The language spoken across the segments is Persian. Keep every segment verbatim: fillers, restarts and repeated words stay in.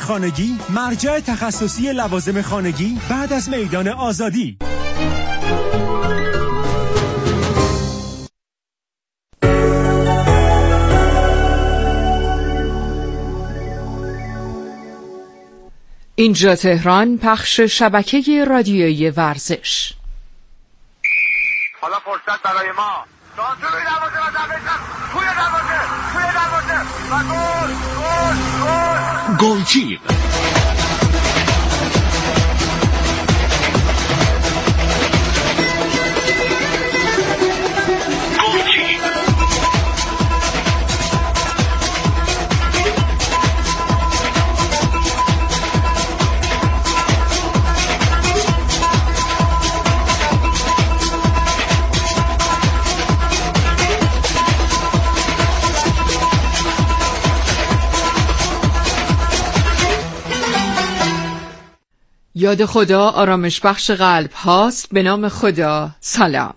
خانگی، مرجع تخصصی لوازم خانگی بعد از میدان آزادی. اینجا تهران، پخش شبکه رادیویی ورزش. حالا فرصت برای ما. سانتور روی دروازه و ضربه توی دروازه، توی دروازه و گل، گل، گل. گلچین. یاد خدا آرامش بخش قلب هاست. به نام خدا. سلام.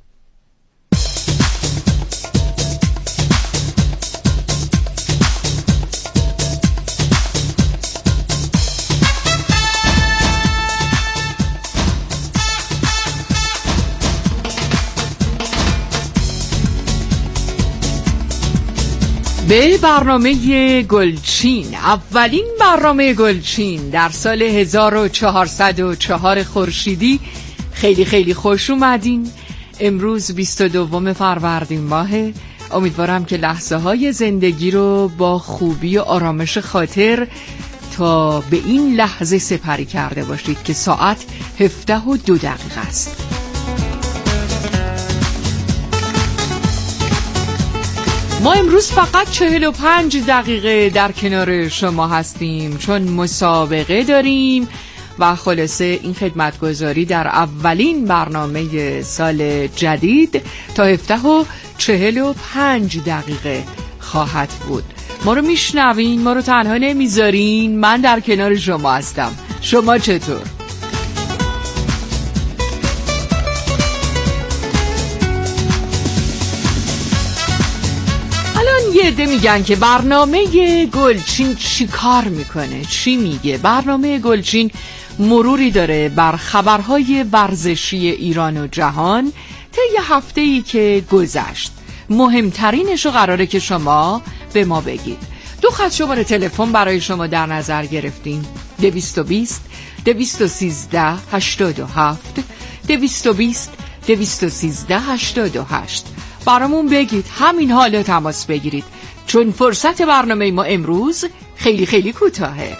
به برنامه گلچین، اولین برنامه گلچین در سال هزار و چهارصد و چهار خورشیدی. خیلی خیلی خوش اومدین. امروز بیست و دوم فروردین ماهه. امیدوارم که لحظه های زندگی رو با خوبی و آرامش خاطر تا به این لحظه سپری کرده باشید که ساعت هفده و دو دقیقه است. ما امروز فقط چهل و پنج دقیقه در کنار شما هستیم چون مسابقه داریم و خلاصه این خدمتگزاری در اولین برنامه سال جدید تا هفده و چهل و پنج دقیقه خواهد بود. ما رو میشنوین، ما رو تنها نمیذارین. من در کنار شما هستم. شما چطور؟ یه عده میگن که برنامه گلچین چی کار میکنه، چی میگه؟ برنامه گلچین مروری داره بر خبرهای ورزشی ایران و جهان طی هفته‌ای که گذشت. مهمترینش رو قراره که شما به ما بگید. دو خط شماره تلفن برای شما در نظر گرفتیم: دویست و بیست دویست و سیزده هشتاد و هفت دویست و بیست دویست و سیزده هشتاد و هشت. برامون بگید، همین حالا تماس بگیرید چون فرصت برنامه ما امروز خیلی خیلی کوتاهه.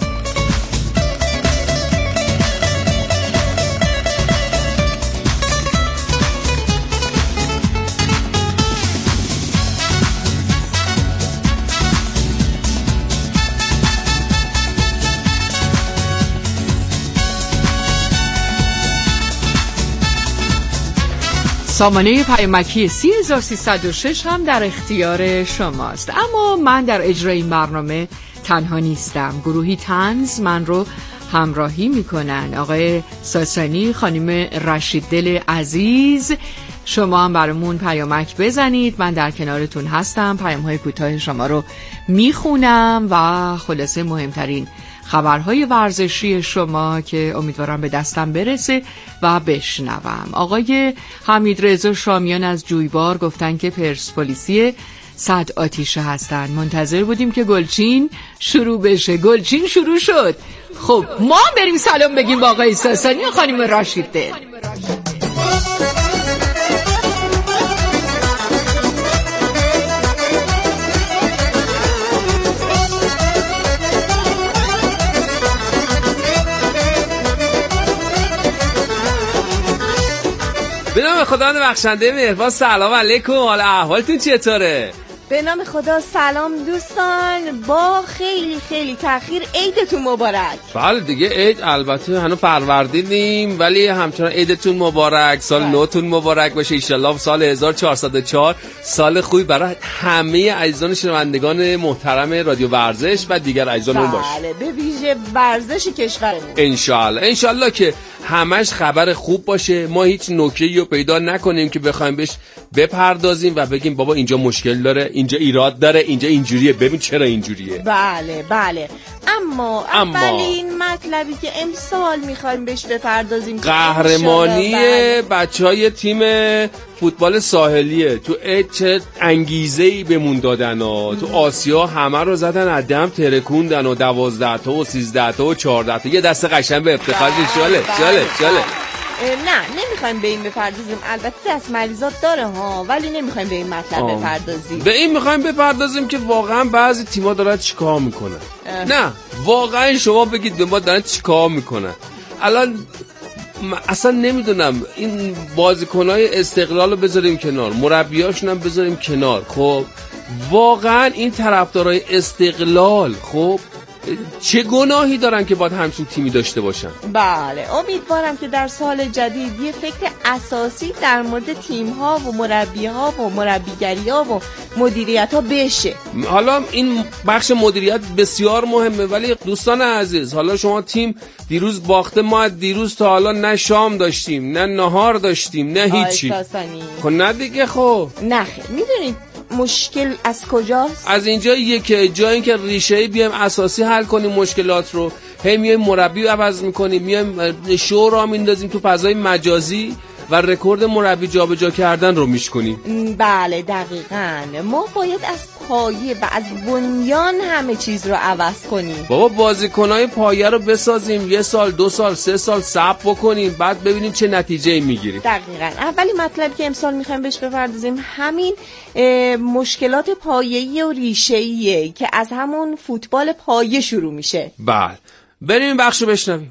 سامانه پیامکی سه هزار و سیصد و شش هم در اختیار شماست. اما من در اجرای این برنامه تنها نیستم. گروهی طنز من رو همراهی میکنن. آقای ساسانی، خانم رشید دل عزیز. شما هم برامون پیامک بزنید، من در کنارتون هستم. پیام‌های کوتاه شما رو میخونم و خلاصه مهمترین خبرهای ورزشی شما که امیدوارم به دستم برسه و بشنوم. آقای حمیدرضا شامیان از جویبار گفتن که پرسپولیسی صد آتیشه هستن. منتظر بودیم که گلچین شروع بشه. گلچین شروع شد. خب ما بریم سلام بگیم با آقای ساسانی و خانم رشید دل. به نام خداوند بخشنده مهربان. سلام علیکم، حال احوالتون چطوره؟ به نام خدا سلام دوستان، با خیلی خیلی تأخیر عیدتون مبارک. بله دیگه عید البته هنوز فروردینیم ولی همچنان عیدتون مبارک، سال نوتون مبارک باشه ان شاءالله. سال هزار و چهارصد و چهار سال خوبی برای همه عزیزان شنوندگان محترم رادیو ورزش و دیگر عزیزانمون باشه. بله، به ویژه ورزش کشورمون ان شاءالله ان شاءالله که همش خبر خوب باشه، ما هیچ نکته‌ای رو پیدا نکنیم که بخوایم بهش بپردازیم و بگیم بابا اینجا مشکل داره، اینجا ایراد داره، اینجا اینجوریه، ببین چرا اینجوریه. بله بله. اما, اما اولین مطلبی که امسال میخوایم بهش بپردازیم قهرمانی بچهای تیم فوتبال ساحلیه. تو چه انگیزه‌ای بهمون دادن ها. تو آسیا همه رو زدن عدم ترکوندن و دوازده تا و سیزده تا و چهارده تا. یه دست قشنگ به افتخار شاله شاله شاله. نه نمیخوایم به این بپردازیم، البته دست مریضات داره ها، ولی نمیخوایم به این مطلب آه. بپردازیم. به این میخوایم بپردازیم که واقعا بعضی تیم‌ها دارن چیکار میکنن. نه واقعا شما بگید به ما دارن چیکار میکنن. الان اصلا نمیدونم این بازیکنای استقلال رو بذاریم کنار، مربیاشون هم بذاریم کنار. خب واقعا این طرفدارای استقلال خب چه گناهی دارن که باید همچین تیمی داشته باشن؟ بله امیدوارم که در سال جدید یه فکر اساسی در مورد تیم‌ها و مربی‌ها و مربیگری‌ها و مدیریت‌ها بشه. حالا این بخش مدیریت بسیار مهمه، ولی دوستان عزیز حالا شما تیم دیروز باخته، ما دیروز تا حالا نه شام داشتیم نه نهار داشتیم نه هیچی. خب نه دیگه. خب نه خیر. میدونید مشکل از کجاست؟ از اینجا یک جایی که ریشه‌ای بیایم اساسی حل کنیم مشکلات رو، هی میایم مربی رو عوض میکنیم، میایم شو را میندازیم تو فضای مجازی و رکورد مربی جابجا کردن رو میشکنیم. بله دقیقاً. ما باید از پایه و از بنیان همه چیز رو عوض کنیم. بابا بازیکنای پایه رو بسازیم، یه سال دو سال سه سال صبر بکنیم، بعد ببینیم چه نتیجه‌ای میگیریم. دقیقاً. اولی مطلبی که امسال میخوایم بهش بپردازیم همین مشکلات پایه‌ای و ریشه‌ایه که از همون فوتبال پایه شروع میشه. بله بریم این بخشو بشنویم.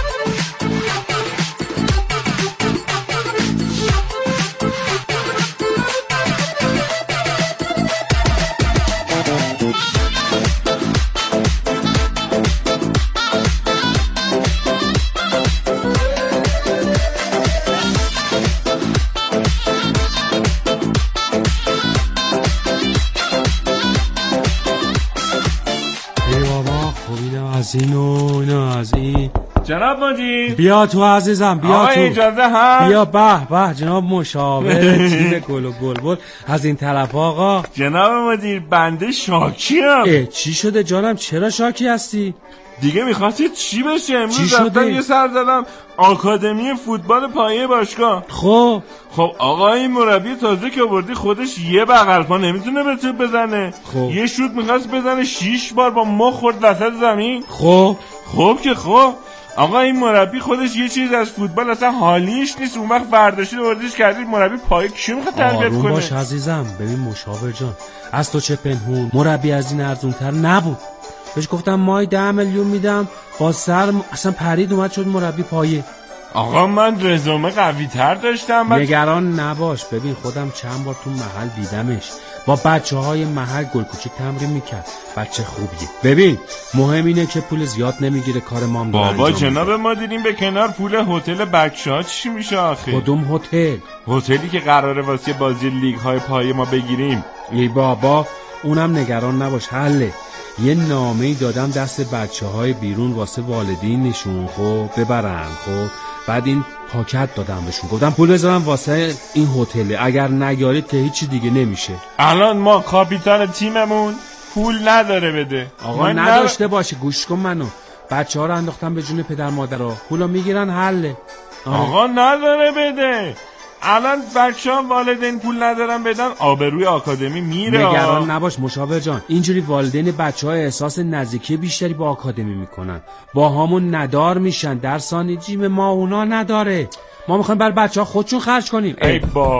از این و اینو از این. جناب مدیر بیا تو عزیزم، بیا آقا تو. اجازه هست؟ بیا به به جناب مشاور تیم گل و بلبل از این طرف آقا. جناب مدیر بنده شاکیم. چی شده جانم؟ چرا شاکی هستی؟ دیگه میخواستید چی بشه؟ امروز رفتم یه سر زدم آکادمی فوتبال پایه باشگاه. خب خب آقا این مربی تازه که آوردی خودش یه بغل پا نمیتونه به توپ بزنه. خب. یه شوت میخواست بزنه شیش بار با مخ خورد وسط زمین. خب خب که خب آقا این مربی خودش یه چیز از فوتبال اصلا حالیش نیست، اون وقت برداشتی آوردیش کردید مربی پایه کیو میخواد تربیت کنه؟ آروم باش عزیزم. ببین مشاور جان از تو چه پنهون، مربی از این ارزونتر نبود. بهش گفتم مای ده میلیون میدم، با سر اصلا پرید اومد شد مربی پایه. آقا من رزومه قوی تر داشتم. بچ... نگران نباش. ببین خودم چند بار تو محل دیدمش، با بچه های محل گل کوچیک تمرین میکرد. بچه خوبیه. ببین مهم اینه که پول زیاد نمیگیره، کار ما هم بابا جناب ما دیدیم به کنار پول هتل بکشا چی میشه آخه؟ کدوم هتل؟ هتلی که قراره واسه بازی لیگ های پایه ما بگیریم. ای بابا اونم نگران نباش حله. یه نامه‌ای دادم دست بچه‌های بیرون واسه والدینشون خب ببرن. خب بعد این پاکت دادم بهشون، گفتم پول بذارم واسه این هتل، اگر نیارید که هیچی دیگه نمیشه. الان ما کاپیتان تیممون پول نداره بده. آقا نداشته باشه، گوش کن منو. بچه‌ها رو انداختم به جون پدر مادرها، پولو میگیرن حله. آقا نداره بده. الان بچه‌ها والدین پول ندارن بدن آبروی آکادمی میره. نگران نباش مشاور جان، اینجوری والدین بچه‌ها احساس نزدیکی بیشتری با آکادمی میکنن، با همون ندار میشن. درسانی جیم ما اونا نداره، ما میخوایم بر بچه‌ها خودشون خرج کنیم. ای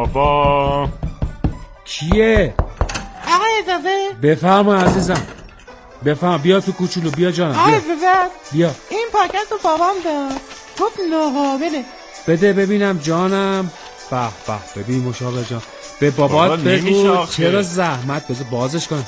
بابا کیه؟ آقا اجازه بفرما عزیزم بفرما. بیا تو کوچولو بیا جانم. آقا اجازه بیا. این پاکت رو بابام داد گفت ناقابله. بده ببینم جانم. به به ببین مشاور جان به بابات بگو چرا زحمت بذار بازش کن.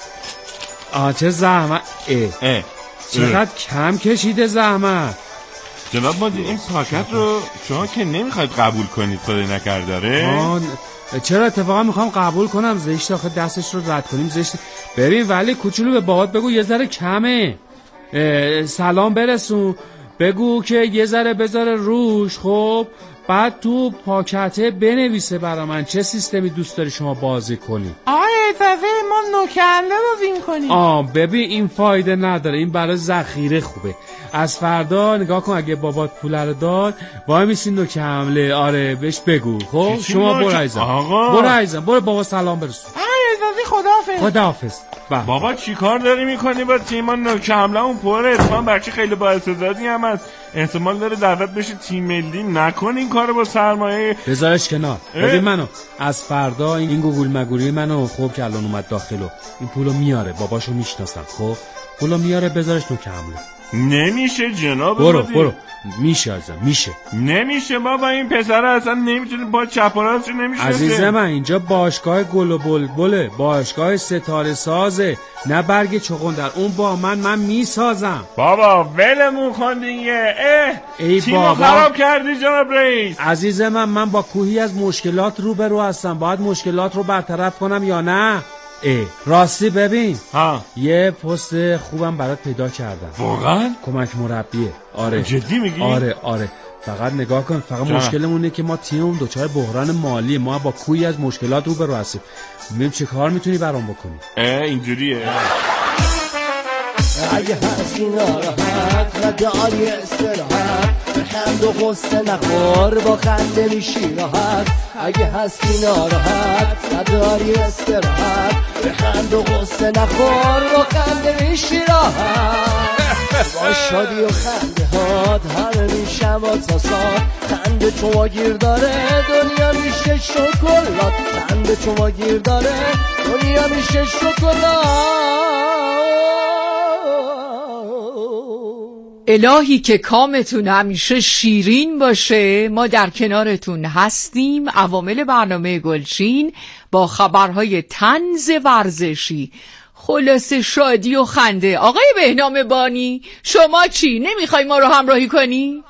آه چه زحمت. اه اه چقدر کم کشیده زحمت. جناب مدیر این پاکت رو شما که نمیخواید قبول کنید خدا نکرداره. آه چرا اتفاقا میخوام قبول کنم. زشت آخه دستش رو رد کنیم زشت. ببین ولی کوچولو به بابات بگو یه ذره کمه. سلام برسون، بگو که یه ذره بذاره روش. خب بعد تو پاکته بنویسه برا من چه سیستمی دوست داری شما بازی کنی. آقای اجازه ما نوکرنده بازی کنیم. آه ببین این فایده نداره، این برای ذخیره خوبه. از فردا نگاه کن اگه بابات پول رو داد وای میسین نوک حمله. آره بهش بگو. خب شما برو عزیزم، برو عزیزم، برو بابا سلام برسون. آقای اجازه خداحافظ. خداحافظ. بابا چی کار داری میکنی با تیم نوک حمله اون پره؟ اتفاقا بچه خیلی بااستعدادی هم هست، احتمال داره دعوت بشه تیم ملی. نکن این کارو با سرمایه. بذارش کنار. ببین منو از فردا این گوگل مگوری منو خب که الان اومد داخلو این پولو میاره، باباشو میشناسم، خب پولو میاره بذارش نوک حمله. نمیشه جناب. برو بودی. برو میشه ازم میشه. نمیشه بابا، این پسر اصلا نمیتونه با چپ و راستش نمیشه. عزیز من اینجا باشگاه گل و بلبله، باشگاه ستاره سازه، نه برگ چغندر. اون با من من میسازم. بابا ولمون کن دیگه. اه ای تیمو بابا خراب کردی جناب رئیس. عزیز من من با کوهی از مشکلات روبرو هستم، باید مشکلات رو برطرف کنم یا نه؟ ای راستی ببین ها یه پست خوبم برات پیدا کردم. واقعا؟ کمک مربیه. آره جدی میگی؟ آره آره فقط نگاه کن، فقط مشکلمونه که ما تیممون دوچار بحران مالی، ما با کوی از مشکلات روبرو هستیم. ببین چه کار میتونی برام بکنی. اه اینجوریه. اگه هستی ناراحت نداری استراحت، بخند و غصه نخور با خنده میشی راحت. اگه هستی ناراحت نداری استراحت، بخند و غصه نخور با خنده میشی راحت. با شادی و خنده هات همه میشم با تاسات، خنده چون گیر داره دنیا میشه شکلات، خنده چون گیر داره دنیا میشه شکلات. الهی که کامتون همیشه شیرین باشه. ما در کنارتون هستیم. عوامل برنامه گلچین با خبرهای طنز ورزشی، خلاصه شادی و خنده. آقای بهنام بانی شما چی؟ نمیخوای ما رو همراهی کنی؟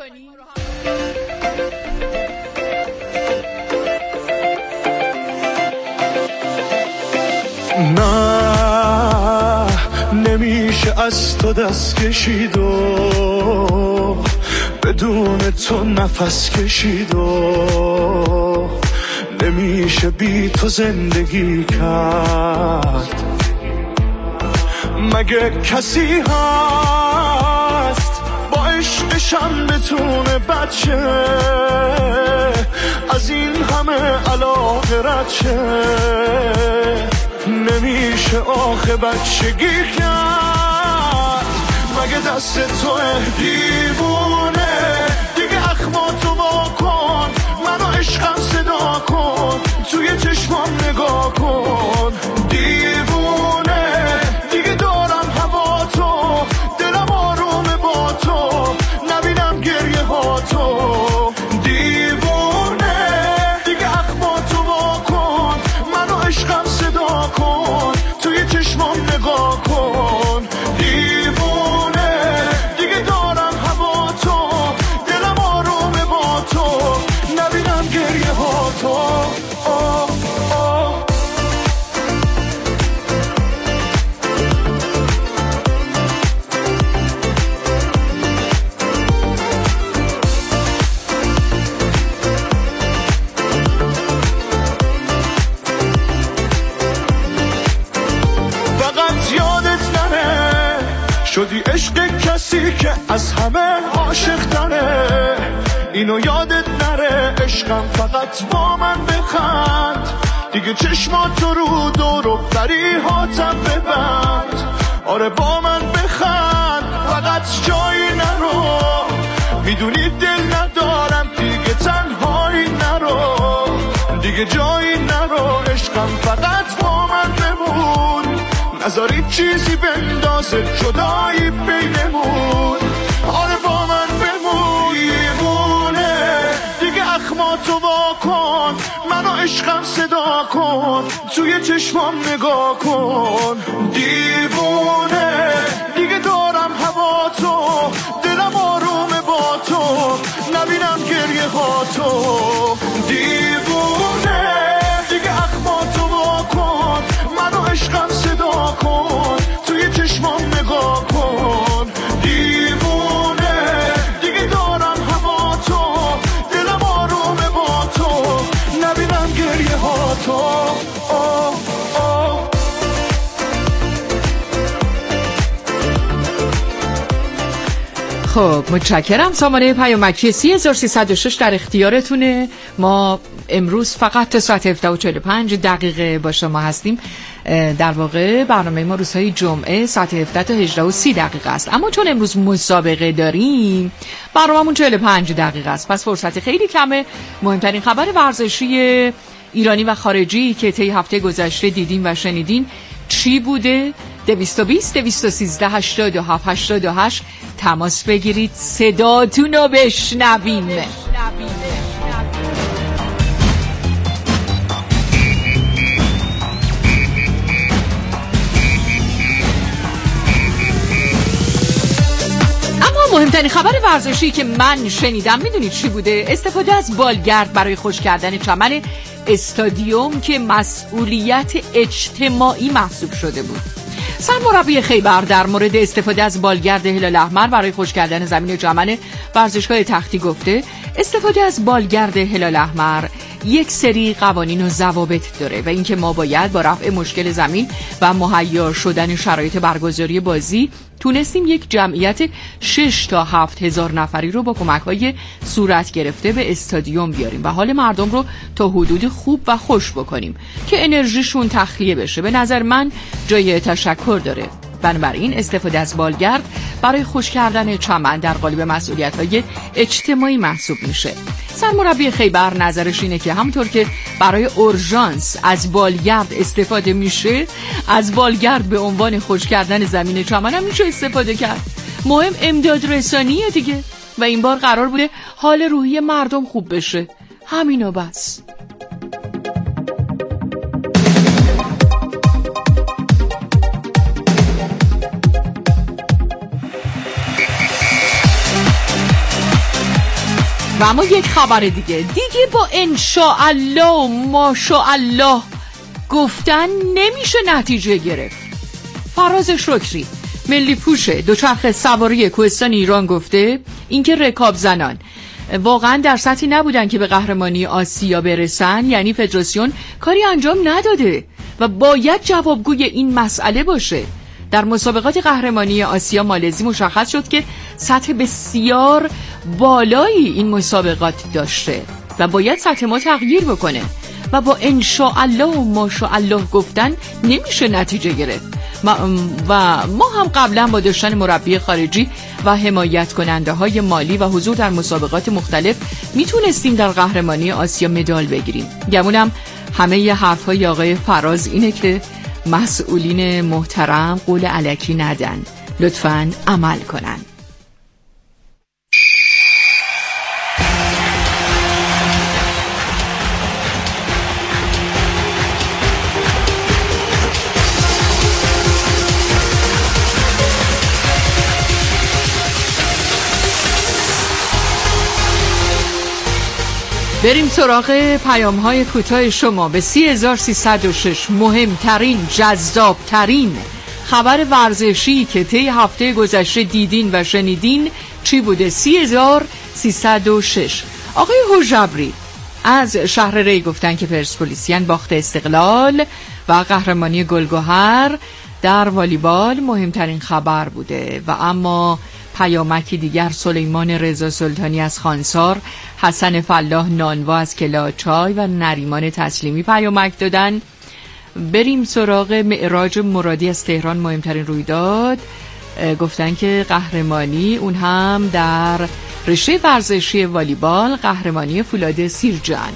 نه نمیشه از تو دست کشید و بدون تو نفس کشید و نمیشه بی تو زندگی کرد. مگه کسی هست با عشقشم بتونه بچه از این همه علاقه رد شه؟ نمیشه آخه بچگی کرد. مگه دست تو دیوونه دیگه اخماتو وا کن، منو عشقم صدا کن، توی چشمام نگاه کن. دیوونه دیگه دارم هوا تو، دلم آرومه با تو، نبینم گریه ها تو. دیوونه دیگه اخماتو وا کن، منو عشقم صدا کن، توی چشمام نگاه کن. دیوونه دیگه دارم هوا تو، دلم آرومه با تو، نبینم گریه ها تو. آه آه. فقط یادت نره شدی عشق کسی که از همه عاشق تره. اینو یادت نره عشقم فقط با من بخند، دیگه چشماتو رو دور و بریهاتم ببند. آره با من بخند فقط جایی نرو، میدونی دل ندارم دیگه تنهایی نرو، دیگه جایی نرو عشقم فقط با من بمون، نذاری چیزی بندازه جدایی بینمون. آره با من بمون. دیوونه دیگه اخماتو وا کن، منو عشقم صدا کن، توی چشمام نگاه کن. دیوونه دیگه دارم هوا تو، دلم آرومه با تو، نبینم گریه ها تو. دیوونه دیگه اخماتو وا کن، منو عشقم صدا کن، توی چشمام نگاه کن. دیوونه دیگه دارم هوا تو، دلم خب متشکرم. سامانه پیامکی سه هزار و سیصد و شش در اختیارتونه. ما امروز فقط تا ساعت هفده و چهل و پنج دقیقه با شما هستیم. در واقع برنامه ما روزهای جمعه ساعت هفده تا هجده و سی دقیقه است، اما چون امروز مسابقه داریم برنامه‌مون چهل و پنج دقیقه است، پس فرصت خیلی کمه. مهمترین خبر ورزشی ایرانی و خارجی که طی هفته گذشته دیدین و شنیدین چی بوده؟ دویست و بیست دویست و سیزده هشتاد و هفت هشتاد و هشت تماس بگیرید، صداتون رو بشنویم. مهمترین خبر ورزشی که من شنیدم میدونید چی بوده؟ استفاده از بالگرد برای خشک کردن چمن استادیوم که مسئولیت اجتماعی محسوب شده بود. سرمربی خیبر در مورد استفاده از بالگرد هلال احمر برای خشک کردن زمین چمن ورزشگاه تختی گفته استفاده از بالگرد هلال احمر یک سری قوانین و ضوابط داره و اینکه ما باید با رفع مشکل زمین و مهیا شدن شرایط برگزاری بازی تونستیم یک جمعیت شش تا هفت هزار نفری رو با کمک‌های صورت گرفته به استادیوم بیاریم و حال مردم رو تا حدود خوب و خوش بکنیم که انرژیشون تخلیه بشه. به نظر من جای تشکر داره. بنابراین استفاده از بالگرد برای خشک کردن چمن در قالب مسئولیت‌های اجتماعی محسوب میشه. سرمربی خیبر نظرش اینه که همونطور که برای اورژانس از بالگرد استفاده میشه، از بالگرد به عنوان خشک کردن زمین چمن هم میشه استفاده کرد. مهم امداد رسانیه دیگه و این بار قرار بوده حال روحی مردم خوب بشه. همین و بس. و اما یک خبر دیگه دیگه با انشاءالله و ماشاءالله گفتن نمیشه نتیجه گرفت. فراز شکری ملی پوش دوچرخه سواری کوهستان ایران گفته اینکه رکاب زنان واقعا در سطحی نبودن که به قهرمانی آسیا برسن، یعنی فدراسیون کاری انجام نداده و باید جوابگوی این مسئله باشه. در مسابقات قهرمانی آسیا مالزی مشخص شد که سطح بسیار بالایی این مسابقات داشته و باید سطح ما تغییر بکنه و با انشاءالله و ماشاءالله گفتن نمیشه نتیجه گرفت. و ما هم قبلا با داشتن مربی خارجی و حمایت کننده های مالی و حضور در مسابقات مختلف میتونستیم در قهرمانی آسیا مدال بگیریم. گمونم همه ی حرف های آقای فراز اینه که مسئولین محترم قول الکی ندن، لطفاً عمل کنن. بریم سراغ پیام های کوتاه شما به سه هزار و سیصد و شش. مهمترین، جذابترین خبر ورزشی که طی هفته گذشته دیدین و شنیدین چی بوده؟ سه هزار و سیصد و شش. آقای حجبری از شهر ری گفتن که پرسپولیسیان باخت استقلال و قهرمانی گلگهر در والیبال مهمترین خبر بوده. و اما پیامکی دیگر سلیمان رضا سلطانی از خانسار، حسن فلاح نانوا از کلاچای و نریمان تسلیمی پیامک دادن. بریم سراغ معراج مرادی از تهران. مهمترین رویداد گفتن که قهرمانی اون هم در رشته ورزشی والیبال، قهرمانی فولاد سیرجان.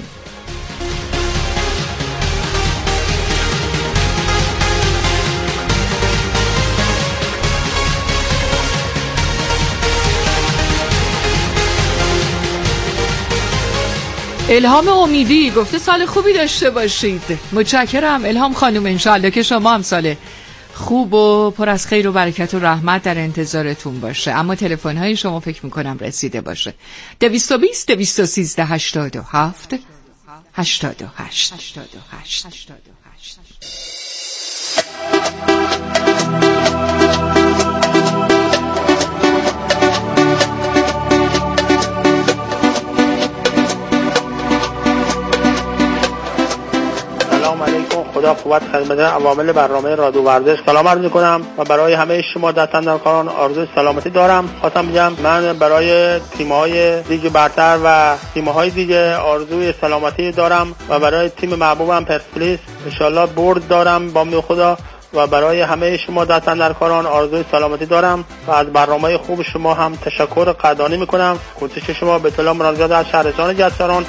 الهام امیدی گفته سال خوبی داشته باشید. متشکرم الهام خانم، انشاءالله که شما هم سال خوب و پر از خیر و برکت و رحمت در انتظارتون باشه. اما تلفن های شما فکر میکنم رسیده باشه. دویست و بیست دویست و سیزده هشتاد و هفت هشتاد و هشت. خدا صحبت خدمت عوامل برنامه رادیو ورزش سلام عرض می‌کنم و برای همه شما دستاندرکاران آرزوی سلامتی دارم. خواستم بگم من برای تیم‌های لیگ برتر و تیم‌های دیگه آرزوی سلامتی دارم و برای تیم محبوبم پرسپولیس ان شاءالله برد دارم با امید خدا و برای همه شما دستاندرکاران آرزوی سلامتی دارم و از برنامه خوب شما هم تشکر قدردانی میکنم. کوشش شما به اطلاع مناظرات از شهرستان جساران.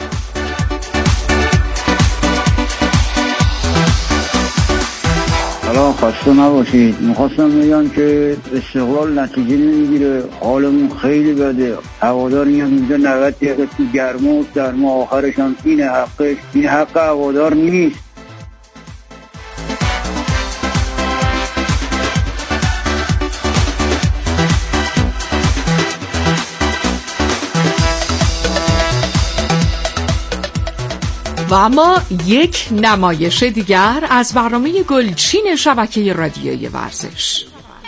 سلام، خسته نباشید. میخواستم بگم که استقلال نتیجه نمیگیره، حالمون خیلی بده. هوادار میاد اینجا نود دقیقه تو گرما و سرما، آخرش هم این حقش، این حق هوادار نیست. و اما یک نمایش دیگر از برنامه گلچین شبکه رادیویی ورزش.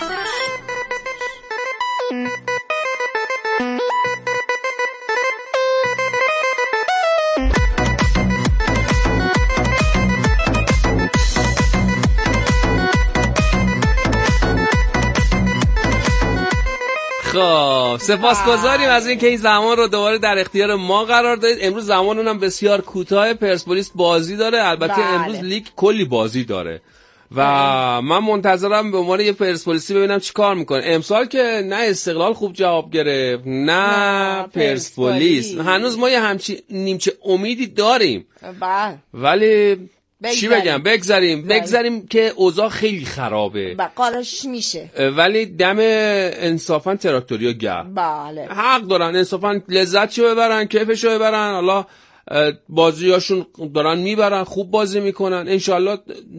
خب سپاسگزاریم از اینکه این زمان رو دوباره در اختیار ما قرار دادید. امروز زمان اونم بسیار کوتاه. پرسپولیس بازی داره، البته بله. امروز لیگ کلی بازی داره و بله. من منتظرم به عنوان یه پرسپولیسی ببینم چی کار میکنه. امسال که نه استقلال خوب جواب گرفت نه, نه پرسپولیس. هنوز ما یه همچی نیمچه امیدی داریم بله. ولی بگذاریم. چی بگم بگذاریم بگذاریم که اوضاع خیلی خرابه بقالش میشه، ولی دم انصافا تراکتوریا گرم. بله حق دارن انصافا لذتشو ببرن، کیفشو ببرن. حالا بازیاشون دارن میبرن، خوب بازی میکنن. انشالله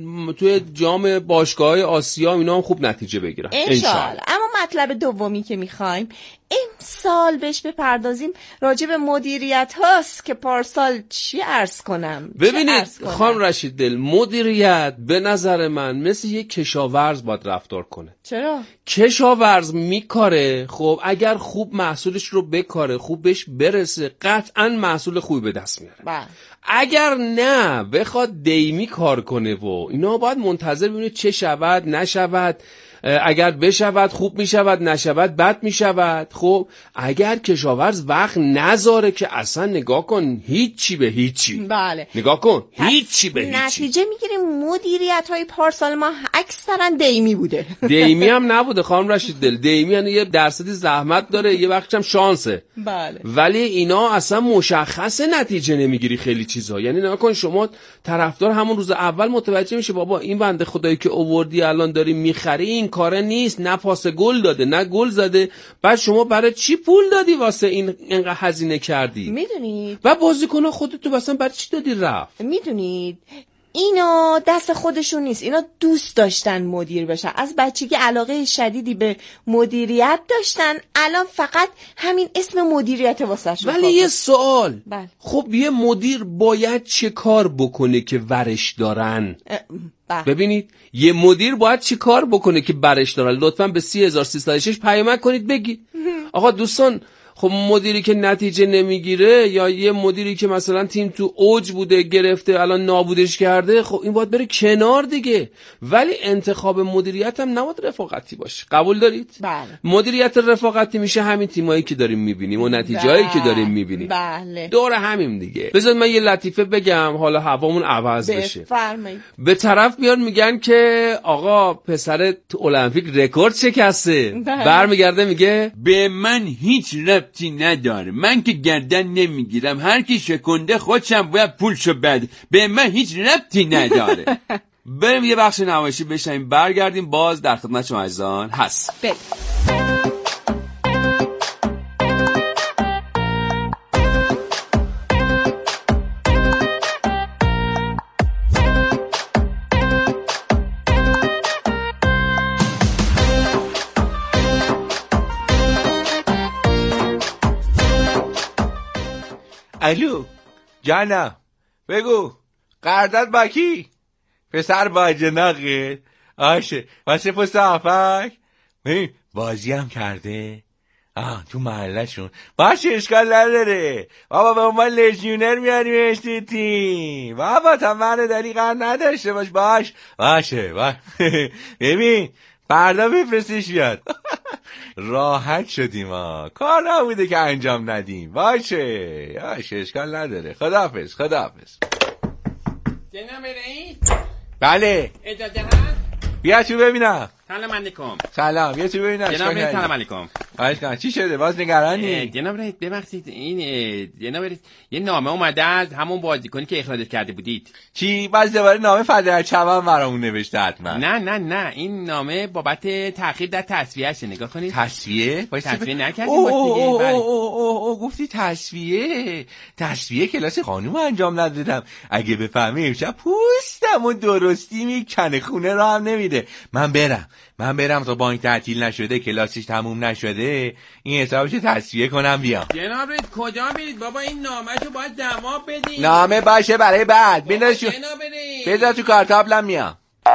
توی جام باشگاه‌های آسیا اینا هم خوب نتیجه بگیرن انشالله. اما مطلب دومی که میخوایم امسال بهش بپردازیم راجع به مدیریت هاست که پارسال چی عرض کنم. ببینید خانم رشید دل، مدیریت به نظر من مثل یک کشاورز باید رفتار کنه. چرا؟ کشاورز میکاره، خب اگر خوب محصولش رو بکاره، خوب بهش برسه، قطعا محصول خوبی به دست میاره. بله. اگر نه بخواد دیمی کار کنه و اینا، باید منتظر ببینه چه شود نشود. اگر بشود خوب میشود، نشود بد میشود. خب اگر کشاورز وقت نذاره که اصلا نگاه کن هیچی به هیچی. بله نگاه کن هیچی به هیچی. نتیجه میگیریم مدیریت های پارسال ما اکثرا دیمی بوده. دیمی هم نبوده خانم رشید دل. دیمی یعنی یه درصدی زحمت داره، یه وقتش هم شانسه. بله. ولی اینا اصلا مشخصه نتیجه نمیگیری خیلی چیزا. یعنی نگاه کن شما طرفدار همون روز اول متوجه میشه بابا این بنده خدایی که آوردی الان داری میخری این کاره نیست، نه پاس گل داده نه گل زده. بعد شما برای چی پول دادی واسه این اینقدر هزینه کردی؟ میدونید و بازیکن‌ها خودتو مثلا برای چی دادی رفت؟ میدونید اینا دست خودشون نیست، اینا دوست داشتن مدیر بشن، از بچگی علاقه شدیدی به مدیریت داشتن. الان فقط همین اسم مدیریت واسش. ولی یه سوال بله. خب یه مدیر باید چه کار بکنه که ورش دارن؟ بله. ببینید یه مدیر باید چه کار بکنه که برش دارن؟ لطفاً به سی هزار و سیصد و شش پیامک کنید بگید آقا دوستان، خب مدیری که نتیجه نمیگیره یا یه مدیری که مثلا تیم تو اوج بوده گرفته الان نابودش کرده، خب این باید بره کنار دیگه. ولی انتخاب مدیریت هم نباید رفاقتی باشه. قبول دارید؟ بله. مدیریت رفاقتی میشه همین تیمایی که داریم میبینیم و نتیجه‌ای بله. که داریم میبینیم. بله. دور همیم دیگه. بذار من یه لطیفه بگم حالا هوامون عوض بشه. بفرمایید. به طرف میاد میگن که آقا پسر تو المپیک رکورد شکسته. بله. برمیگرده میگه به من هیچ ربطی نداره، من که گردن نمیگیرم، هر کی شکنده خودشم باید پولشو بده، به من هیچ ربطی نداره. بریم یه بخش نمایشی بشنویم، برگردیم باز در خدمت شما عزیزان هست. بریم. الو جانم بگو قردت با کی؟ پسر با جناقه آشه واسه پست آفک ببین بازی هم کرده آه تو محلشون باشه، اشکال نداره بابا، به عنوان لژیونر میاریمش تو تیم بابا، تا منو داری قرار نداشته باش. باش باشه باش. ببین فردا بفرستش بیاد. راحت شدیم ها، کار نبوده که انجام ندیم. باشه باشه اشکال نداره. خداحافظ خداحافظ. جناب رئیس. بله اجازه هست؟ بیا تو ببینم. سلام علیکم. سلام، بیا تو ببینم. جناب رئیس سلام علیکم. خواهش کنم. چی شده؟ باز نگرانی؟ جناب رئیس ببخشید، این جناب رئیس یه نامه اومده از همون بازیکنی که اخراجش کرده بودید. چی؟ باز دوباره نامه فدر چمن برامون نوشته حتما؟ نه نه نه، این نامه بابت تأخیر در تصفیه‌اشه. نگاه کنید. تصفیه؟ تصفیه نکردیم اوه باز دیگه. اوه بله. اوه اوه گفتی تصفیه. تصفیه کلاس خانوم انجام ندادم. اگه بفهمی امشب پوستمو درستی میکنه، خونه رو هم نمیده. من برم. من برم تا بانک تعطیل نشده، کلاسش تموم نشده، این حسابش تصفیه کنم بیام. جناب رئیس کجا میرید بابا؟ این نامه‌شو باید جواب بدید. نامه باشه برای بعد. بندازشو. جناب رئیس بذار تو کارتابلم میام.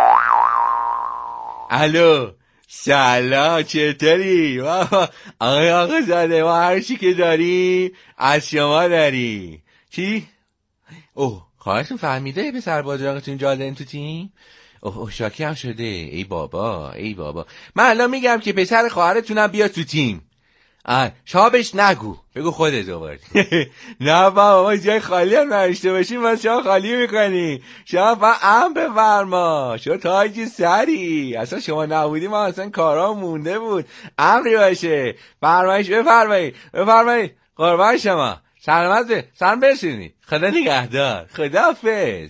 الو سلام، چطوری؟ آقای آقا زاده، ما هر چی که داری از شما داری. چی؟ اوه خواهرتون فهمیده به سربازراقتون جادن تو تیم؟ اوه اوه شاکی هم شده. ای بابا ای بابا، من الان میگم که پسر خواهرتونم بیا تو تیم. آه شابش نگو، بگو خودت آوردی. نه بابا، ما جای خالی هم نرشته باشیم، ما شما خالی میکنی. شما با ام بفرما، شما تاجی سری. اصلا شما نبودی ما اصلا کارا مونده بود. امری باشه، فرمایش بفرمایید بفرمایید. قربان شما، سلامت به سلام برسونی. خدا نگهدار. خداحافظ.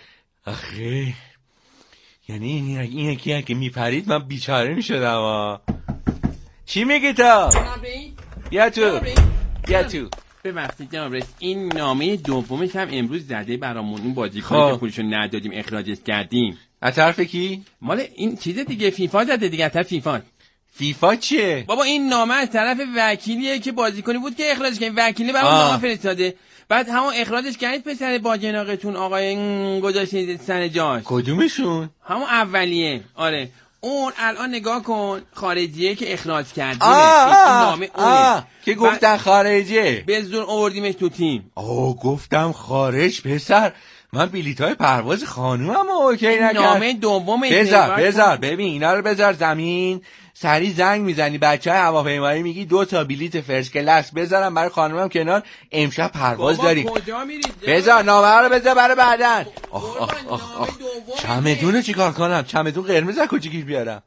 آخه یعنی این این یکی که میپرید من بیچاره میشدم. چی میگی تا؟ بیا تو بیا تو. ببخشید جناب رئیس، این نامه دومش هم امروز زده برامون. این بازیکنی که پولشو ندادیم اخراجش کردیم. از طرف کی؟ مال این چیز دیگه، فیفا زده دیگه. از طرف فیفا. فیفا چیه؟ بابا این نامه از طرف وکیلیه که بازیکنی بود که اخراجش کردیم. وکیلی برام نامه فرستاده، بعد همون اخراجش کردید پسر با جناقتون آقای گذاشتید سر جاش. کدومشون؟ همون اولیه. آره اون الان نگاه کن، خارجیه که اخراج کردیم. این نامه اونه که گفتن خارجیه، به زور آوردیمش تو تیم. آه گفتم خارج پسر، من بلیطای پرواز خانومم اوکی نکرد. نامه دومه. بذار بذار ببین اینا رو بذار زمین، سری زنگ میزنی بچهای هواپیمایی میگی دو تا بلیط فرست کلاس بذارم برای خانومم کنار، امشب پرواز داریم. کجا میرید؟ بذار نامه رو بذار برای بعدن. آخ آخ آخ آخ چمدونو چیکار کنم؟ چمدون قرمز از کجا گیر بیارم؟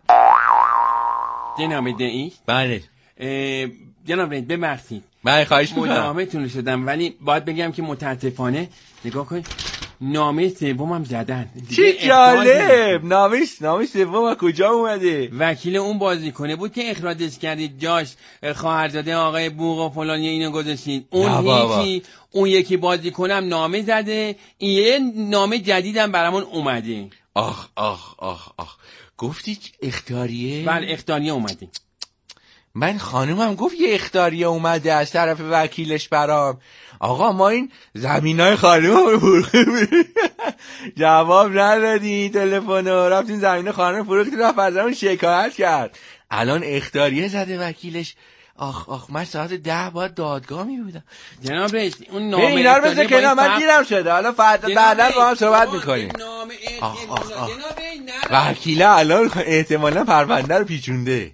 جناب رئیس. بله جناب رئیس ببخشید، من خواهش میکنم مداومتون شدم، ولی باید بگم که متاسفانه نگاه کن نامه سومم زدن. چی جالب. نامه نامه سوم کجا اومده؟ وکیل اون بازیکنه بود که اخراجش کردید، جاش خواهرزاده آقای بوق و فلانی اینو گذاشتید. اون یکی اون یکی بازیکنم نامه زده، یه نامه جدیدم برامون اومده. آخ آخ آخ آخ گفتی اختیاریه؟ بله اختیاریه اومده. من خانومم گفت یه اختیاریه اومده از طرف وکیلش برام. آقا ما این زمینای خانوم رو فروختیم، جواب ندادی تلفن رو، رفتیم زمین خانوم فروختیم، رفت از همون شکایت کرد، الان اختیاریه زده وکیلش. آخ آخ من ساعت ده باید دادگاه می بودم. جناب رئیس اون نامه اینا رو بذار کنار، من دیرم شده، حالا فردا بعدا با هم صحبت میکنیم. آخ آخ آخ وکیله الان احتمالا پرونده رو پیچونده.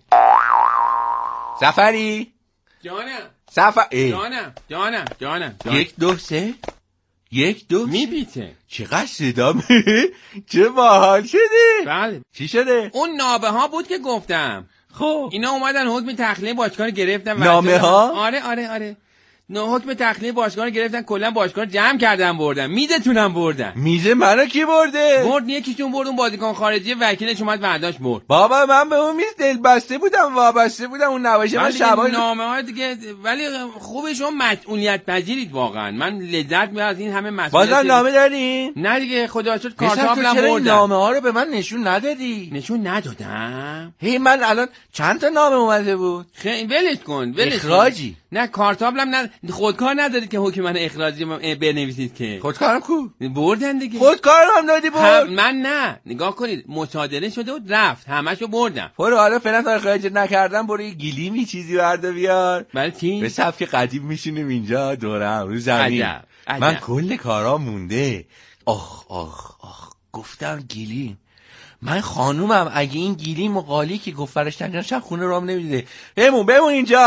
سفری جانم سفر جانم جانم جانم یک دو سه یک دو میبیته. چقدر صدا میره، چه باحال شده. بله چی شده؟ اون نامه ها بود که گفتم. خب اینا اومدن حکم تخلیه باشگاه رو گرفتن. نامه ها؟ آره آره آره نه حکم تخلیه باشگاه رو گرفتن، کلا باشگاه رو جمع کردن بردن، میزتونم بردن. میزه منو کی برده؟ برد یکیشون برد، اون بازیکن خارجی وکیلش اومد برداشت برد. بابا من به اون میز دل بسته بودم، وابسته بودم، اون نباشه من شبا نامه ها دیگه. ولی خوبه شما مسئولیت پذیرید واقعا، من لذت میبرم از این همه مسئولیت. بازم نامه دارین؟ نه دیگه خدا شد کارتابلم بردم. بردم. نامه ها رو به من نشون ندادی؟ نشون ندادم. هی من الان چند تا نامه اومده بود؟ خیلی ولش کن ولش اخراجی. نه کارتابلم نه خودکار ندارید که حکم من اخراجی بنویسید که. خودکارم کو؟ بردن دیگه. خودکارم هم دادی برد؟ من نه. نگاه کنید مصادره شده و رفت. همشو بردم. برو حالا فعلا تا اخراجت نکردم برو یه گلیمی چیزی بردا بیار. برای چی؟ به سبک قدیم میشینیم اینجا دورم رو زمین. عجب. عجب. من کل کارا مونده. آخ آخ آخ گفتم گلیم. من خانومم اگه این گلیم و قالی که گفت فرشتن جان شب خونه رام نمیده. بمون بمون اینجا.